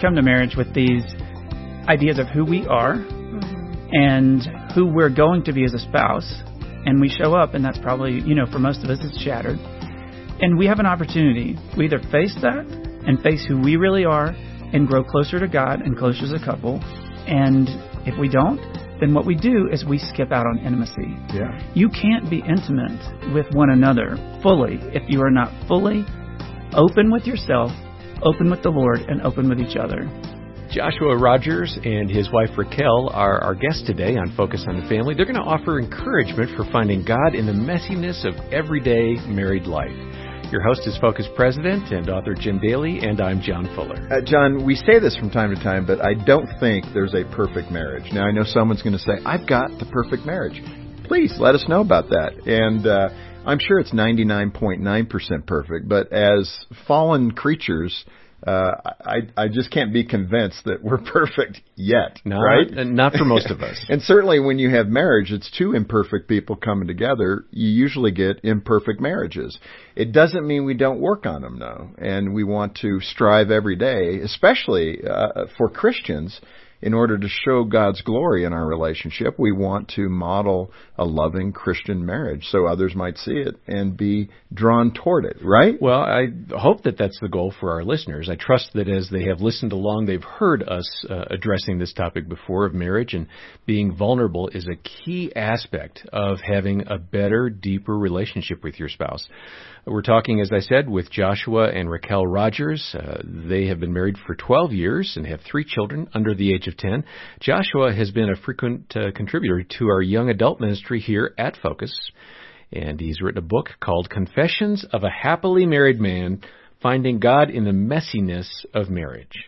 come to marriage with these ideas of who we are and who we're going to be as a spouse, and we show up, and that's probably, for most of us, it's shattered. And we have an opportunity. We either face that and face who we really are and grow closer to God and closer as a couple. And if we don't, then what we do is we skip out on intimacy. Yeah. You can't be intimate with one another fully if you are not fully open with yourself, open with the Lord, and open with each other. Joshua Rogers and his wife Raquel are our guests today on Focus on the Family. They're going to offer encouragement for finding God in the messiness of everyday married life. Your host is Focus President and author Jim Daly, and I'm John Fuller. John, we say this from time to time, but I don't think there's a perfect marriage. Now, I know someone's going to say, I've got the perfect marriage. Please let us know about that. And I'm sure it's 99.9% perfect, but as fallen creatures, I just can't be convinced that we're perfect yet, right? Not for most of us. And certainly when you have marriage, it's two imperfect people coming together. You usually get imperfect marriages. It doesn't mean we don't work on them, though. And we want to strive every day, especially for Christians. In order to show God's glory in our relationship, we want to model a loving Christian marriage so others might see it and be drawn toward it, right? Well, I hope that that's the goal for our listeners. I trust that as they have listened along, they've heard us addressing this topic before of marriage, and being vulnerable is a key aspect of having a better, deeper relationship with your spouse. We're talking, as I said, with Joshua and Raquel Rogers. They have been married for 12 years and have 3 children under the age of 10. Joshua has been a frequent contributor to our young adult ministry here at Focus, and he's written a book called Confessions of a Happily Married Man, Finding God in the Messiness of Marriage.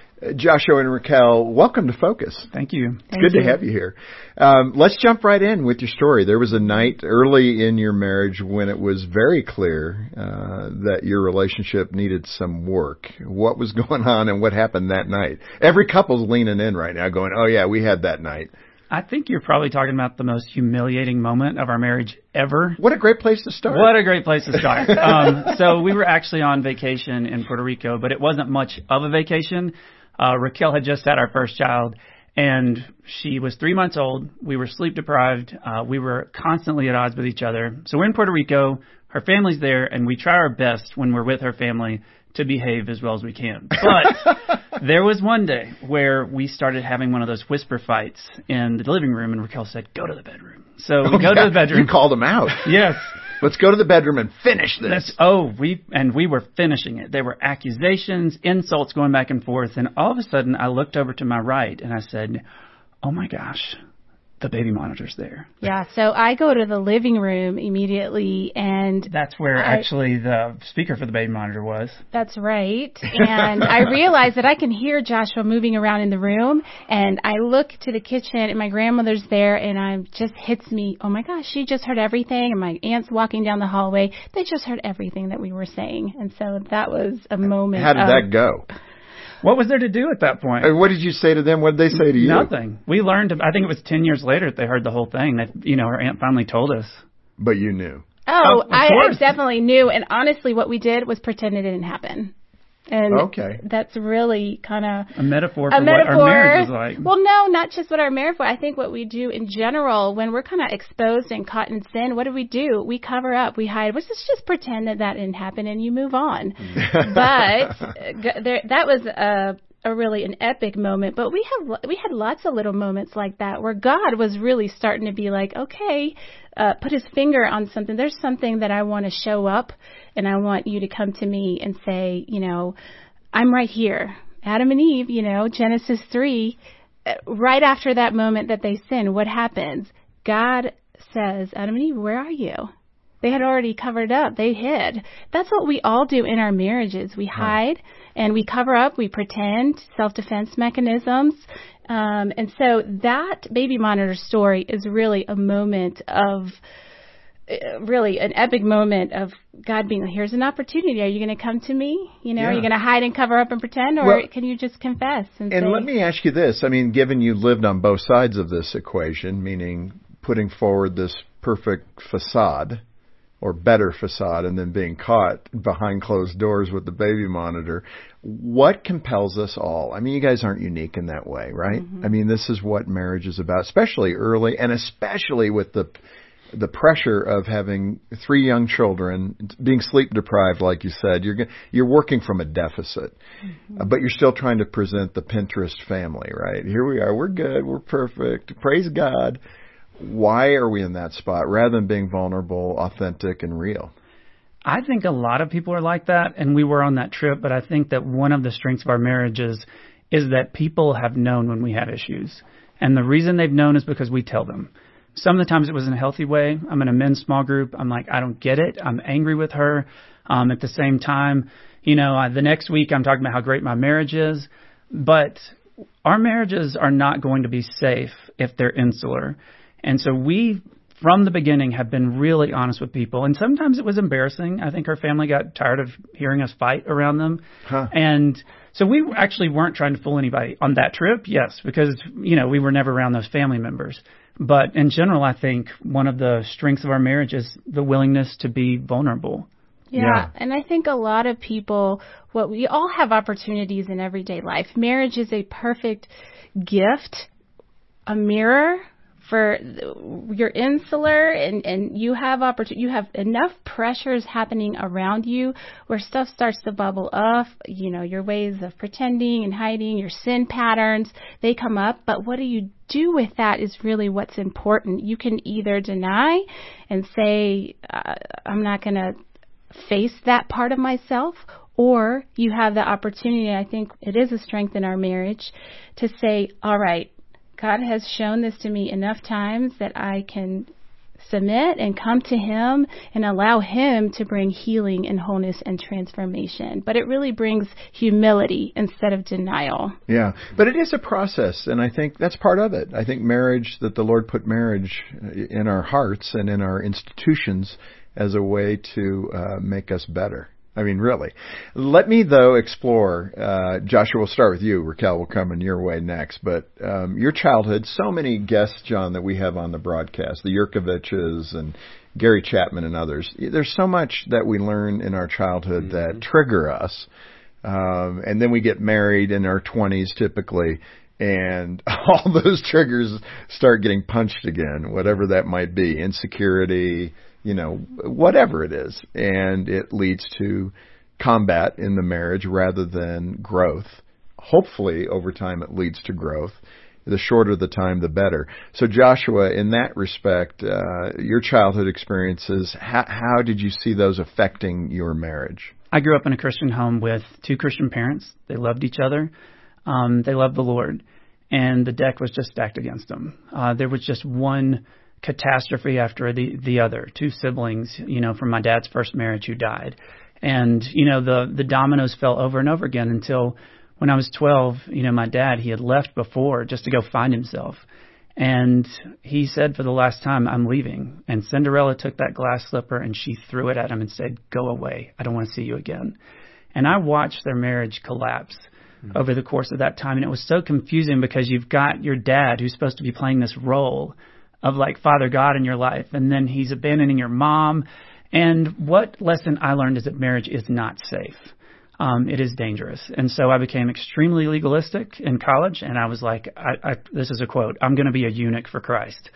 Joshua and Raquel, welcome to Focus. Thank you. It's good to have you here. Let's jump right in with your story. There was a night early in your marriage when it was very clear that your relationship needed some work. What was going on and what happened that night? Every couple's leaning in right now going, oh, yeah, we had that night. I think you're probably talking about the most humiliating moment of our marriage ever. What a great place to start. What a great place to start. So we were actually on vacation in Puerto Rico, but it wasn't much of a vacation. Raquel had just had our first child, and she was 3 months old. We were sleep deprived. We were constantly at odds with each other. So we're in Puerto Rico. Her family's there, and we try our best when we're with her family to behave as well as we can. But there was one day where we started having one of those whisper fights in the living room, and Raquel said, go to the bedroom. So we go to the bedroom. You called them out. Yes. Let's go to the bedroom and finish this. We were finishing it. There were accusations, insults going back and forth. And all of a sudden, I looked over to my right and I said, oh, my gosh, the baby monitor's there. Yeah, so I go to the living room immediately, and that's where actually the speaker for the baby monitor was. That's right. And I realized that I can hear Joshua moving around in the room, and I look to the kitchen, and my grandmother's there, and it just hits me, oh my gosh, she just heard everything, and my aunt's walking down the hallway. They just heard everything that we were saying, and so that was a moment. How did that go? What was there to do at that point? What did you say to them? What did they say to you? Nothing. We learned, I think it was 10 years later that they heard the whole thing. That, her aunt finally told us. But you knew. Oh, I definitely knew. And honestly, what we did was pretend it didn't happen. And that's really kind of a metaphor for what our marriage is like. Well, no, not just what our marriage was. I think what we do in general, when we're kind of exposed and caught in sin, what do? We cover up, we hide. Let's just pretend that didn't happen, and you move on. But that was a really an epic moment. But we had lots of little moments like that where God was really starting to be like, okay, put his finger on something. There's something that I want to show up, and I want you to come to me and say, I'm right here. Adam and Eve, Genesis 3, right after that moment that they sin, what happens? God says, Adam and Eve, where are you? They had already covered up. They hid. That's what we all do in our marriages. We hide and we cover up. We pretend, self-defense mechanisms. And so that baby monitor story is really a moment of, really an epic moment of God being, here's an opportunity. Are you going to come to me? Are you going to hide and cover up and pretend, or can you just confess? And say, let me ask you this. I mean, given you lived on both sides of this equation, meaning putting forward this perfect facade or better facade and then being caught behind closed doors with the baby monitor. What compels us all? I mean, you guys aren't unique in that way, right? Mm-hmm. I mean, this is what marriage is about, especially early and especially with the pressure of having 3 young children, being sleep deprived, like you said. You're working from a deficit, but you're still trying to present the Pinterest family, right? Here we are. We're good. We're perfect. Praise God. Why are we in that spot rather than being vulnerable, authentic, and real? I think a lot of people are like that, and we were on that trip, but I think that one of the strengths of our marriages is that people have known when we had issues. And the reason they've known is because we tell them. Some of the times it was in a healthy way. I'm in a men's small group. I'm like, I don't get it. I'm angry with her. At the same time, the next week I'm talking about how great my marriage is. But our marriages are not going to be safe if they're insular. And so we, from the beginning, have been really honest with people. And sometimes it was embarrassing. I think our family got tired of hearing us fight around them. And so we actually weren't trying to fool anybody on that trip, yes, because, we were never around those family members. But in general, I think one of the strengths of our marriage is the willingness to be vulnerable. Yeah, and I think a lot of people, we all have opportunities in everyday life. Marriage is a perfect gift, a mirror for you're insular and you have you have enough pressures happening around you where stuff starts to bubble up, your ways of pretending and hiding, your sin patterns, they come up. But what do you do with that is really what's important. You can either deny and say, I'm not going to face that part of myself, or you have the opportunity, I think it is a strength in our marriage, to say, all right, God has shown this to me enough times that I can submit and come to Him and allow Him to bring healing and wholeness and transformation. But it really brings humility instead of denial. Yeah, but it is a process, and I think that's part of it. I think marriage, that the Lord put marriage in our hearts and in our institutions as a way to make us better. I mean, really. Let me, though, explore. Joshua, we'll start with you. Raquel will come in your way next. But your childhood, so many guests, John, that we have on the broadcast, the Yurkoviches and Gary Chapman and others. There's so much that we learn in our childhood that trigger us. And then we get married in our 20s typically, and all those triggers start getting punched again, whatever that might be, insecurity, whatever it is. And it leads to combat in the marriage rather than growth. Hopefully, over time, it leads to growth. The shorter the time, the better. So, Joshua, in that respect, your childhood experiences, how did you see those affecting your marriage? I grew up in a Christian home with 2 Christian parents. They loved each other. They loved the Lord. And the deck was just stacked against them. There was just one catastrophe after the other. 2 siblings, from my dad's first marriage who died. And, the dominoes fell over and over again until when I was 12, my dad, he had left before just to go find himself. And he said for the last time, I'm leaving. And Cinderella took that glass slipper and she threw it at him and said, go away. I don't want to see you again. And I watched their marriage collapse over the course of that time. And it was so confusing because you've got your dad who's supposed to be playing this role of like Father God in your life, and then he's abandoning your mom. And what lesson I learned is that marriage is not safe. It is dangerous. And so I became extremely legalistic in college, and I was like, this is a quote, I'm going to be a eunuch for Christ.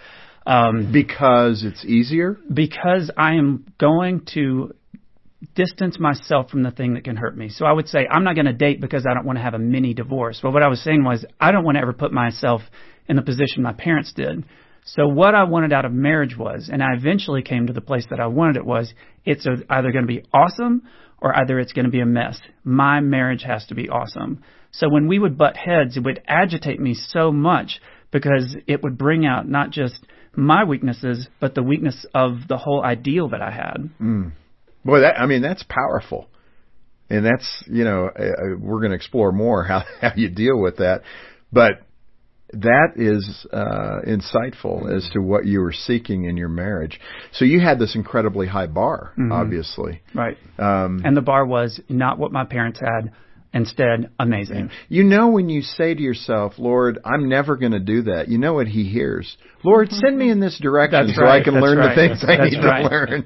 Because it's easier? Because I am going to distance myself from the thing that can hurt me. So I would say I'm not going to date because I don't want to have a mini divorce. Well, what I was saying was I don't want to ever put myself in the position my parents did. So what I wanted out of marriage was, and I eventually came to the place that I wanted it was, it's either going to be awesome or either it's going to be a mess. My marriage has to be awesome. So when we would butt heads, it would agitate me so much because it would bring out not just my weaknesses, but the weakness of the whole ideal that I had. Boy, that's powerful. And that's, we're going to explore more how you deal with that. But that is insightful as to what you were seeking in your marriage. So you had this incredibly high bar, obviously. Right. And the bar was not what my parents had, Instead, amazing. You know, when you say to yourself, Lord, I'm never going to do that, you know what he hears? Lord, send me in this direction That's so right. I can That's learn right. the things I That's need right. to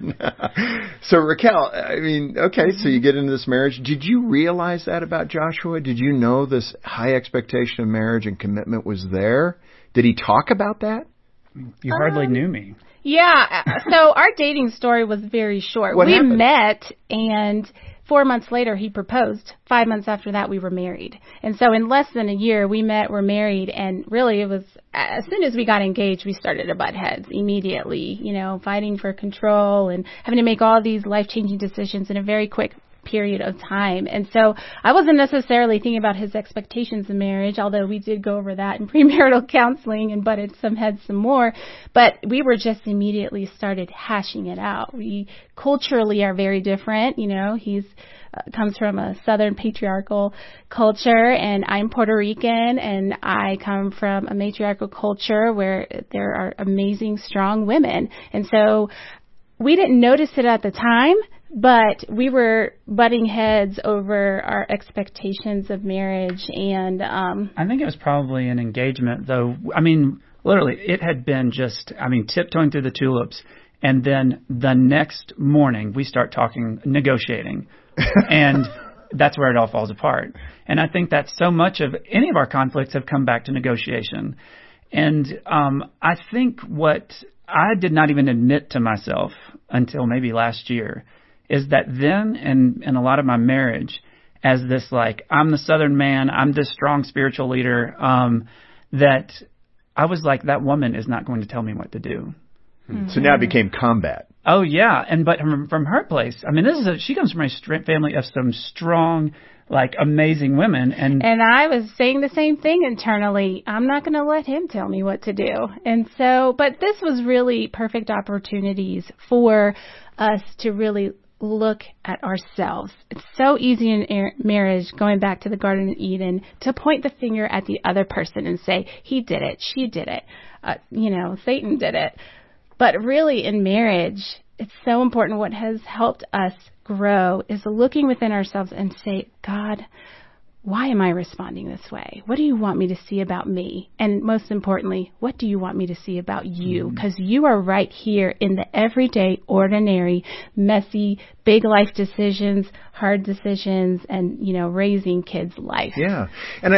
learn. So Raquel, I mean, okay, so you get into this marriage. Did you realize that about Joshua? Did you know this high expectation of marriage and commitment was there? Did he talk about that? You hardly knew me. Yeah. So our dating story was very short. What we happened? met, and 4 months later he proposed. 5 months after that we were married. And so in less than a year we met, were married, and really it was as soon as we got engaged we started to butt heads immediately, you know, fighting for control and having to make all these life-changing decisions in a very quick period of time. And so I wasn't necessarily thinking about his expectations of marriage, although we did go over that in premarital counseling and butted some heads some more. But we were just immediately started hashing it out. We culturally are very different. You know, he's comes from a Southern patriarchal culture, and I'm Puerto Rican, and I come from a matriarchal culture where there are amazing, strong women. And so we didn't notice it at the time, but we were butting heads over our expectations of marriage. And I think it was probably an engagement, though. I mean, literally, it had been just, tiptoeing through the tulips. And then the next morning, we start talking, negotiating. And that's where it all falls apart. And I think that so much of any of our conflicts have come back to negotiation. And I think what I did not even admit to myself until maybe last year is that then in a lot of my marriage, as this, like, I'm the Southern man, I'm this strong spiritual leader, that I was like, that woman is not going to tell me what to do. Mm-hmm. So now it became combat. Oh, yeah. But from her place, she comes from a family of some strong, like, amazing women. And I was saying the same thing internally. I'm not going to let him tell me what to do. And so, but this was really perfect opportunities for us to really look at ourselves. It's so easy in marriage, going back to the Garden of Eden, to point the finger at the other person and say, he did it, she did it, Satan did it. But really in marriage, it's so important. What has helped us grow is looking within ourselves and say, God, why am I responding this way? What do you want me to see about me? And most importantly, what do you want me to see about you? Because you are right here in the everyday, ordinary, messy, big life decisions, hard decisions, and, raising kids' life. Yeah.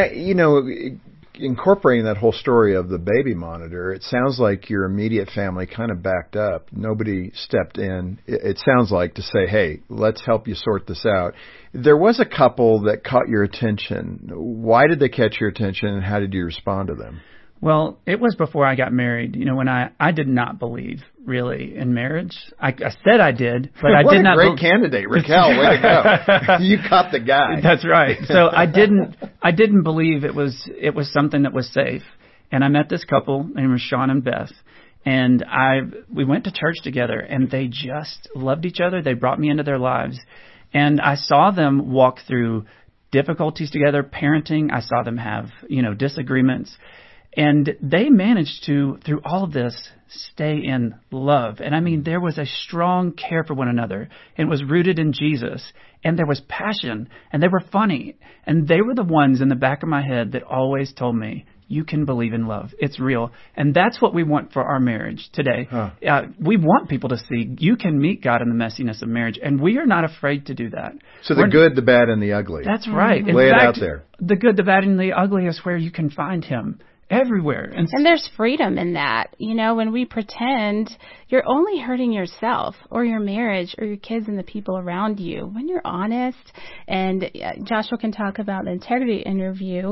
And incorporating that whole story of the baby monitor, it sounds like your immediate family kind of backed up. Nobody stepped in. It sounds like to say, hey, let's help you sort this out. There was a couple that caught your attention. Why did they catch your attention, and how did you respond to them? Well, it was before I got married. When I did not believe really in marriage. I said I did, but I did not. What a great candidate, Raquel. Way to go! You caught the guy. That's right. So I didn't believe it was something that was safe. And I met this couple named Sean and Beth, and we went to church together, and they just loved each other. They brought me into their lives, and I saw them walk through difficulties together, parenting. I saw them have disagreements. And they managed to, through all of this, stay in love. And there was a strong care for one another. It was rooted in Jesus. And there was passion. And they were funny. And they were the ones in the back of my head that always told me, you can believe in love. It's real. And that's what we want for our marriage today. Huh. We want people to see you can meet God in the messiness of marriage. And we are not afraid to do that. So the good, the bad, and the ugly. That's right. In Lay fact, it out there. The good, the bad, and the ugly is where you can find him. Everywhere. And there's freedom in that. When we pretend, you're only hurting yourself or your marriage or your kids and the people around you. When you're honest, and Joshua can talk about the integrity interview,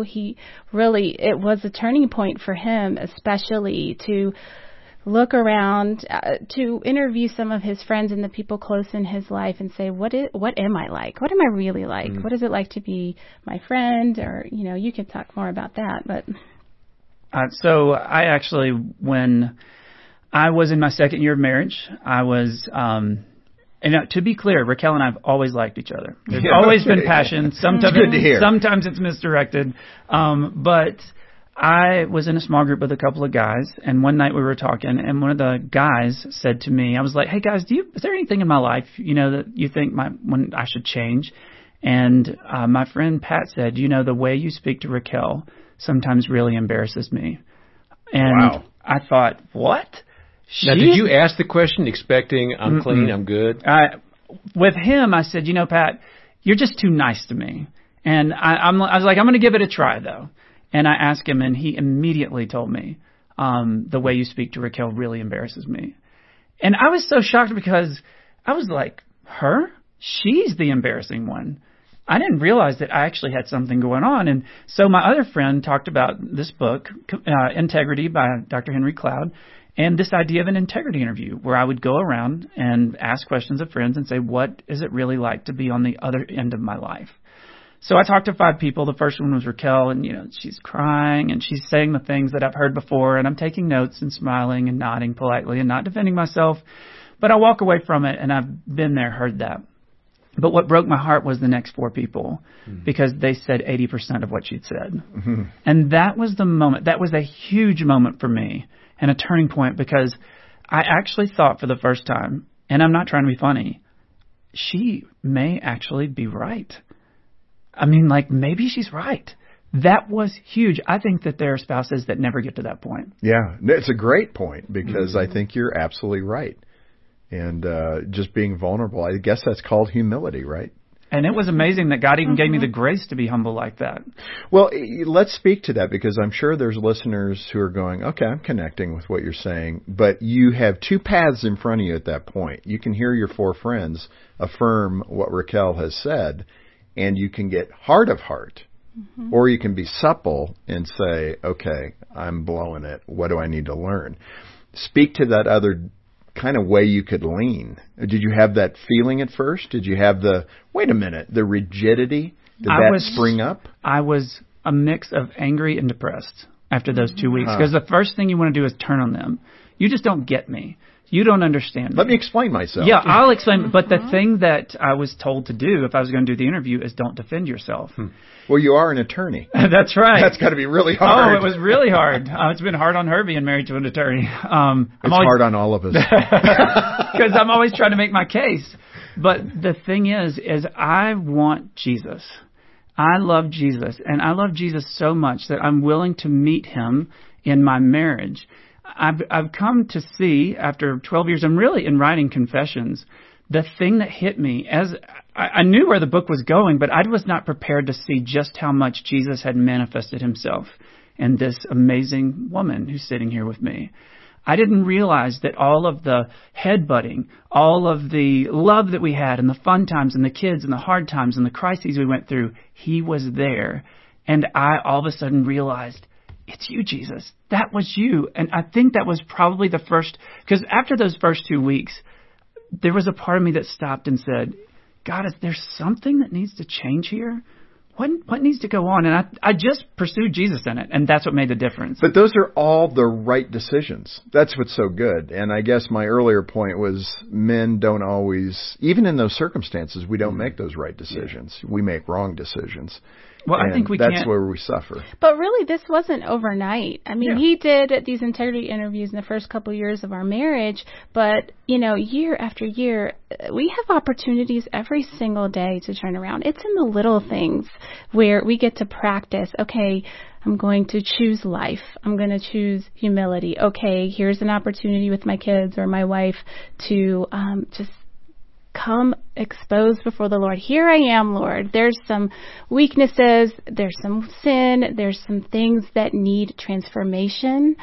it was a turning point for him, especially to look around, to interview some of his friends and the people close in his life and say, what am I like? What am I really like? What is it like to be my friend? Or, you can talk more about that, but... So I actually, when I was in my second year of marriage, I was, to be clear, Raquel and I have always liked each other. There's always been passion. Sometimes, good to hear. Sometimes it's misdirected. But I was in a small group with a couple of guys, and one night we were talking, and one of the guys said to me, I was like, hey guys, is there anything in my life, that you think when I should change? And my friend Pat said, you know, the way you speak to Raquel sometimes really embarrasses me. And Wow. I thought, what? Now, did you ask the question expecting I'm clean, I'm good? With him, I said, you know, Pat, you're just too nice to me. And I was like, I'm going to give it a try, though. And I asked him, and he immediately told me, the way you speak to Raquel really embarrasses me. And I was so shocked because I was like, her? She's the embarrassing one. I didn't realize that I actually had something going on. And so my other friend talked about this book, Integrity by Dr. Henry Cloud, and this idea of an integrity interview where I would go around and ask questions of friends and say, what is it really like to be on the other end of my life? So I talked to 5 people. The first one was Raquel, and, you know, she's crying and she's saying the things that I've heard before, and I'm taking notes and smiling and nodding politely and not defending myself. But I walk away from it, and I've been there, heard that. But what broke my heart was the next 4 people, because they said 80% of what she'd said. Mm-hmm. And that was the moment. That was a huge moment for me and a turning point, because I actually thought for the first time, and I'm not trying to be funny, she may actually be right. I mean, like, maybe she's right. That was huge. I think that there are spouses that never get to that point. Yeah, it's a great point, because I think you're absolutely right. And just being vulnerable, I guess that's called humility, right? And it was amazing that God even gave me the grace to be humble like that. Well, let's speak to that, because I'm sure there's listeners who are going, okay, I'm connecting with what you're saying, but you have 2 paths in front of you at that point. You can hear your 4 friends affirm what Raquel has said, and you can get heart of heart, or you can be supple and say, okay, I'm blowing it. What do I need to learn? Speak to that other kind of way you could lean. Did you have that feeling at first? Did you have the rigidity? Did that spring up? I was a mix of angry and depressed after those 2 weeks, because the first thing you want to do is turn on them. You just don't get me. You don't understand me. Let me explain myself. Yeah, I'll explain. But the thing that I was told to do if I was going to do the interview is don't defend yourself. Well, you are an attorney. That's right. That's got to be really hard. Oh, it was really hard. It's been hard on her being married to an attorney. It's hard on all of us. Because I'm always trying to make my case. But the thing is I want Jesus. I love Jesus. And I love Jesus so much that I'm willing to meet him in my marriage. I've come to see, after 12 years, I'm really in writing Confessions, the thing that hit me, as I knew where the book was going, but I was not prepared to see just how much Jesus had manifested himself in this amazing woman who's sitting here with me. I didn't realize that all of the headbutting, all of the love that we had, and the fun times, and the kids, and the hard times, and the crises we went through, he was there. And I all of a sudden realized, it's you, Jesus. That was you. And I think that was probably the first, because after those first 2 weeks, there was a part of me that stopped and said, God, is there something that needs to change here? What needs to go on? And I just pursued Jesus in it, and that's what made the difference. But those are all the right decisions. That's what's so good. And I guess my earlier point was men don't always, even in those circumstances, we don't make those right decisions. We make wrong decisions. Well, I think that's where we suffer. But really, this wasn't overnight. I mean, he did these integrity interviews in the first couple of years of our marriage, but, you know, year after year, we have opportunities every single day to turn around. It's in the little things where we get to practice, okay, I'm going to choose life. I'm going to choose humility. Okay, here's an opportunity with my kids or my wife to just come exposed before the Lord. Here I am, Lord. There's some weaknesses. There's some sin. There's some things that need transformation.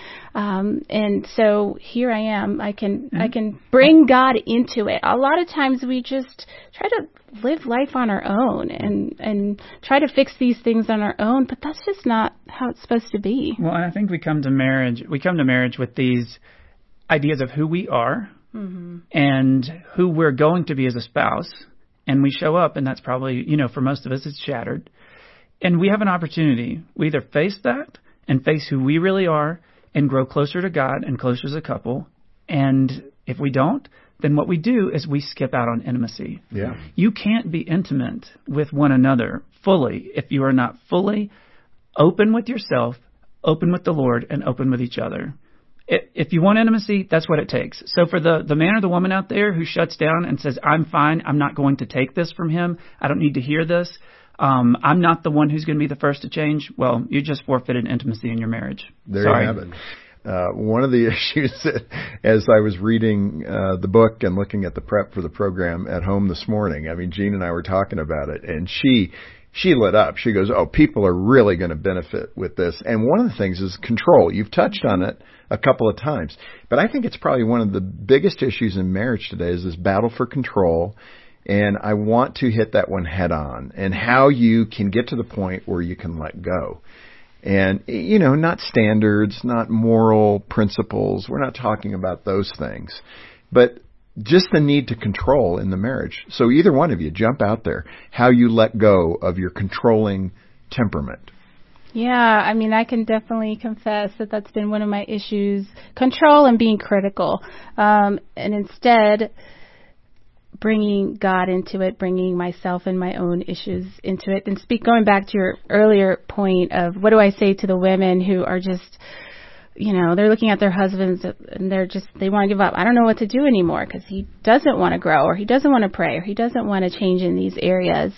And so here I am. I can bring God into it. A lot of times we just try to live life on our own and try to fix these things on our own, but that's just not how it's supposed to be. Well, I think we come to marriage with these ideas of who we are, and who we're going to be as a spouse, and we show up, and that's probably, for most of us, it's shattered. And we have an opportunity. We either face that and face who we really are and grow closer to God and closer as a couple. And if we don't, then what we do is we skip out on intimacy. Yeah. You can't be intimate with one another fully if you are not fully open with yourself, open with the Lord, and open with each other. if you want intimacy, that's what it takes. So for the man or the woman out there who shuts down and says, I'm fine, I'm not going to take this from him, I don't need to hear this, I'm not the one who's going to be the first to change, well, you just forfeited intimacy in your marriage. There Sorry. you have it. One of the issues that, as I was reading the book and looking at the prep for the program at home this morning, I mean, Jean and I were talking about it, and she lit up. She goes, oh, people are really going to benefit with this. And one of the things is control. You've touched on it a couple of times. But I think it's probably one of the biggest issues in marriage today is this battle for control. And I want to hit that one head on, and how you can get to the point where you can let go. And, you know, not standards, not moral principles. We're not talking about those things. But just the need to control in the marriage. So either one of you, jump out there, how you let go of your controlling temperament. Yeah, I mean, I can definitely confess that that's been one of my issues, control and being critical. And instead, bringing God into it, bringing myself and my own issues into it. And going back to your earlier point of what do I say to the women who are just, you know, they're looking at their husbands and they want to give up. I don't know what to do anymore because he doesn't want to grow, or he doesn't want to pray, or he doesn't want to change in these areas.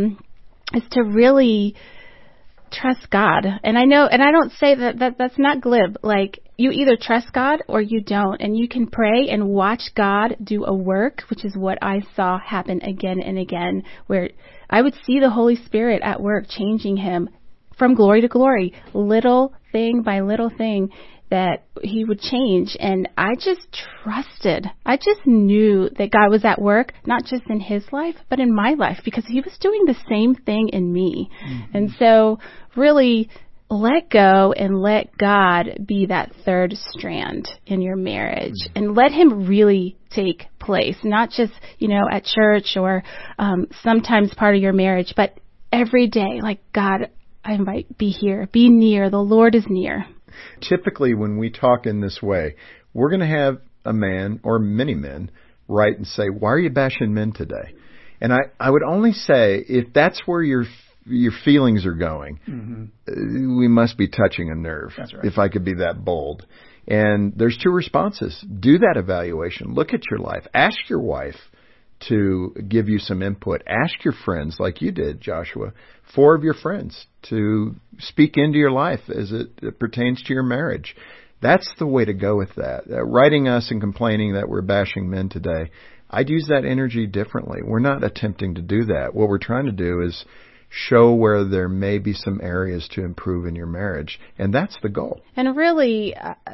Is to really trust God. And I know, and I don't say that's not glib. Like, you either trust God or you don't, and you can pray and watch God do a work, which is what I saw happen again and again, where I would see the Holy Spirit at work changing him from glory to glory, little thing by little thing, that he would change. And I just trusted. I just knew that God was at work, not just in his life, but in my life, because he was doing the same thing in me. Mm-hmm. And so really let go and let God be that third strand in your marriage, and let him really take place, not just, you know, at church or sometimes part of your marriage, but every day. Like, God, I might be here, be near, the Lord is near. Typically, when we talk in this way, we're going to have a man or many men write and say, why are you bashing men today? And I would only say, if that's where your feelings are going, mm-hmm. We must be touching a nerve. That's right. If I could be that bold. And there's two responses. Do that evaluation. Look at your life. Ask your wife to give you some input. Ask your friends, like you did, Joshua, 4 of your friends, to speak into your life as it pertains to your marriage. That's the way to go with that. Writing us and complaining that we're bashing men today, I'd use that energy differently. We're not attempting to do that. What we're trying to do is show where there may be some areas to improve in your marriage, and that's the goal. And really,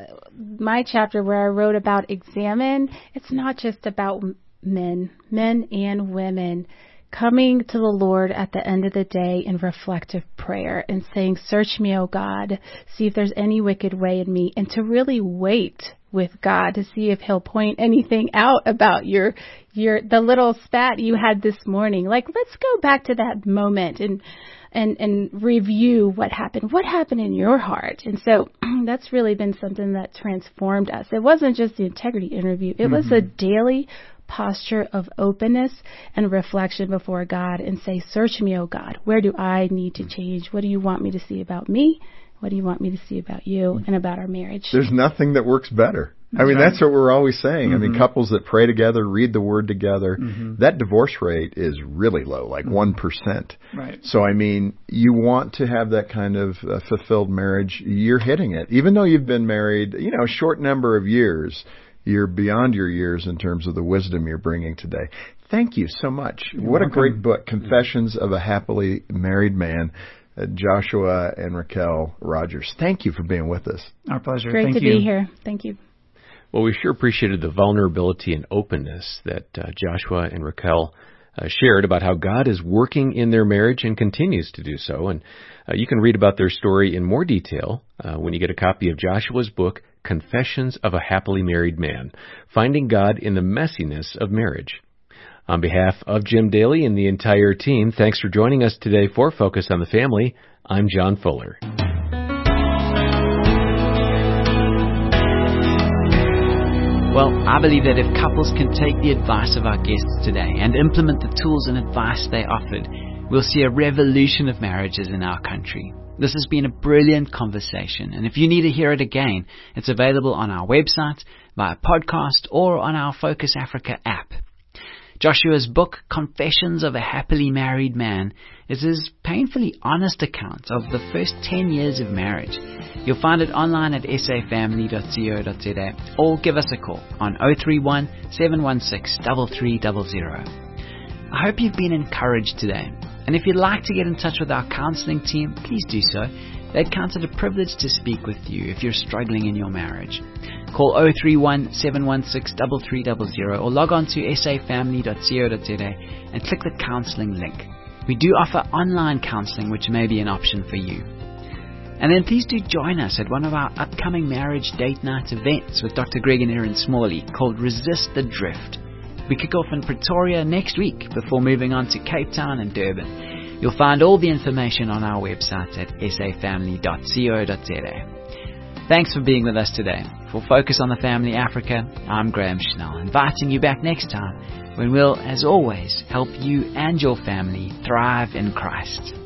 my chapter where I wrote about examine, it's not just about men and women coming to the Lord at the end of the day in reflective prayer and saying, search me, O God, see if there's any wicked way in me, and to really wait with God to see if he'll point anything out about the little spat you had this morning. Like, let's go back to that moment and review what happened in your heart. And so that's really been something that transformed us. It wasn't just the integrity interview. It was a daily posture of openness and reflection before God, and say, search me, O God, where do I need to change? What do you want me to see about me? What do you want me to see about you and about our marriage? There's nothing that works better. I mean, that's what we're always saying. Mm-hmm. I mean, couples that pray together, read the Word together, that divorce rate is really low, like 1%. Right. So, I mean, you want to have that kind of fulfilled marriage. You're hitting it. Even though you've been married, you know, a short number of years, you're beyond your years in terms of the wisdom you're bringing today. Thank you so much. What a great book, Confessions of a Happily Married Man. Joshua and Raquel Rogers, thank you for being with us. Our pleasure. Great Thank to you. be here. Thank you. Well, we sure appreciated the vulnerability and openness that Joshua and Raquel shared about how God is working in their marriage and continues to do so. And you can read about their story in more detail when you get a copy of Joshua's book, Confessions of a Happily Married Man, Finding God in the Messiness of Marriage. On behalf of Jim Daly and the entire team, thanks for joining us today for Focus on the Family. I'm John Fuller. Well, I believe that if couples can take the advice of our guests today and implement the tools and advice they offered, we'll see a revolution of marriages in our country. This has been a brilliant conversation, and if you need to hear it again, it's available on our website, via podcast, or on our Focus Africa app. Joshua's book, Confessions of a Happily Married Man, is his painfully honest account of the first 10 years of marriage. You'll find it online at safamily.co.za, or give us a call on 031 716 3300. I hope you've been encouraged today. And if you'd like to get in touch with our counseling team, please do so. They'd count it a privilege to speak with you if you're struggling in your marriage. Call 031 716 3300 or log on to safamily.co.za and click the counseling link. We do offer online counseling, which may be an option for you. And then please do join us at one of our upcoming marriage date night events with Dr. Greg and Erin Smalley called Resist the Drift. We kick off in Pretoria next week before moving on to Cape Town and Durban. You'll find all the information on our website at safamily.co.za. Thanks for being with us today. For Focus on the Family Africa, I'm Graham Schnell, inviting you back next time when we'll, as always, help you and your family thrive in Christ.